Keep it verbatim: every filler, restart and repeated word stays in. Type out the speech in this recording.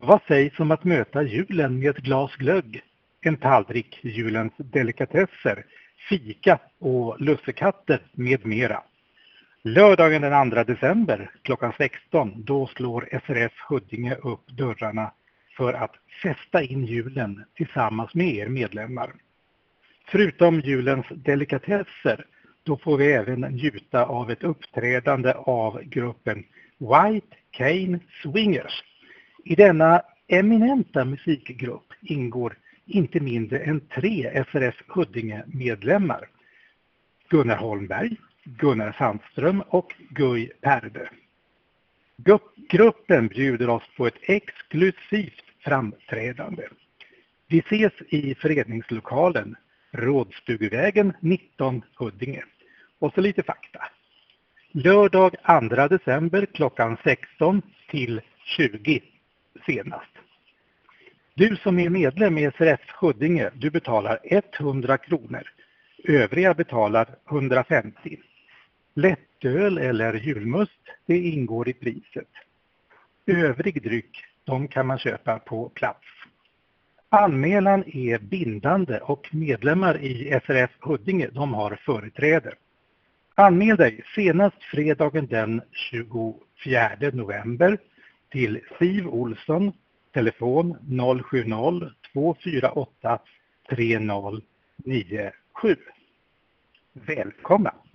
Vad sägs om att möta julen med ett glas glögg, en tallrik julens delikatesser, fika och lussekatter med mera? Lördagen den andra december klockan sexton, då slår S R F Huddinge upp dörrarna för att festa in julen tillsammans med er medlemmar. Förutom julens delikatesser, då får vi även njuta av ett uppträdande av gruppen White Cane Swingers. I denna eminenta musikgrupp ingår inte mindre än tre S R F Huddinge-medlemmar. Gunnar Holmberg, Gunnar Sandström och Guy Perde. Gruppen bjuder oss på ett exklusivt framträdande. Vi ses i föreningslokalen Rådstugevägen nitton Huddinge. Och så lite fakta. Lördag andra december klockan sexton till tjugo senast. Du som är medlem i S R F Huddinge, du betalar hundra kronor. Övriga betalar hundrafemtio. Lättöl eller julmust, det ingår i priset. Övrig dryck, de kan man köpa på plats. Anmälan är bindande och medlemmar i S R F Huddinge, de har företräde. Anmäl dig senast fredagen den tjugofjärde november till Siv Olsson, telefon noll sju noll två fyra åtta tre noll nio sju. Välkomna!